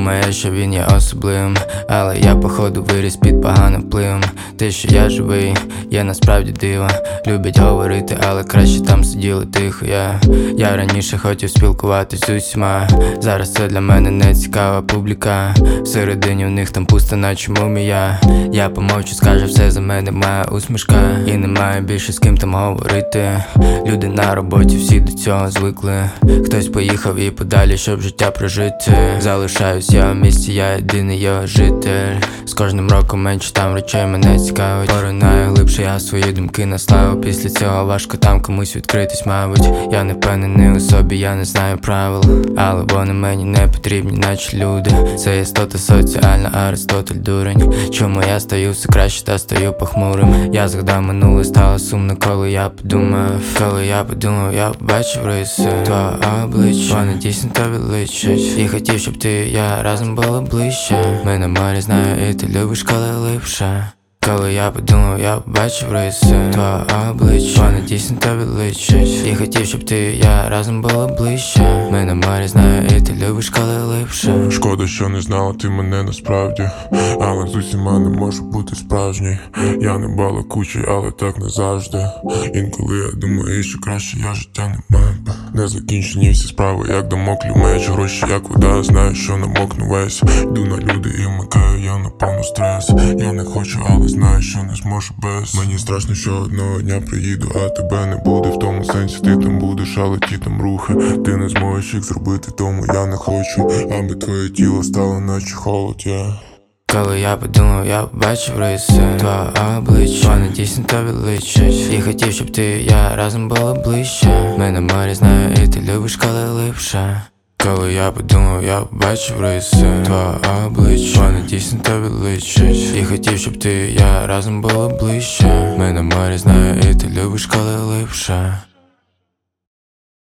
Думає, що він є особливим, але я походу виріс під поганим впливом. Те, що я живий, є насправді диво. Люблять говорити, але краще там сиділи тихо. Я раніше хотів спілкуватись з усіма. Зараз це для мене не цікава публіка. Всередині в них там пусто, наче мумія. Я помовчу, скаже все за мене, моя усмішка. І немає більше з ким там говорити. Люди на роботі, всі до цього звикли. Хтось поїхав і подалі, щоб життя прожити. Залишаюсь я в місті, я єдиний його житель. З кожним роком менше там речей мене цікавить. Поринаю глибше я свої думки на славу. Після цього важко там комусь відкритись, мабуть. Я не впевнений у собі, я не знаю правил, але вони мені не потрібні, наче люди. Це істота соціальна, Аристотель дурень. Чому я стаю все краще та стаю похмурим? Я згадав минуле, стало сумно, коли я подумав. Я побачив риси твого обличчя. Вони дійсно тобі личать. І хотів, щоб ти і я разом були ближче. Ми на морі, знаю, і ти любиш, коли липше. Коли я подумав, я побачив риси твого обличчя. Вони дійсно тобі личать. І хотів, щоб ти і я разом були ближче. Ми на морі, знаю, і ти любиш, коли липше. Шкода, що не знала ти мене насправді, але з усіма не можу бути справжній. Я не балакучий, але так не завжди. Інколи я думаю, що краще я життя не маю. Не закінчені всі справи, як дамоклів меч. Гроші, як вода, знаю, що намокну весь. Йду на люди і вмикаю я на повну стрес. Я не хочу, але знаю, що не зможу без. Мені страшно, що одного дня приїду, а тебе не буде. В тому сенсі ти там будеш, але ті там рухи. Ти не зможеш їх зробити, тому я не хочу, аби твоє тіло стало наче холод, Коли я подумав, я побачив риси твого обличчя. Вони дійсно тобі личать. І хотів, щоб ти і я разом були ближче. Ми на морі, знаю, і ти любиш, коли липше. Коли я подумав, я побачив риси твого обличчя. Вони дійсно тобі личать. І хотів, щоб ти і я разом були ближче. Ми на морі, знаю, і ти любиш, коли липше.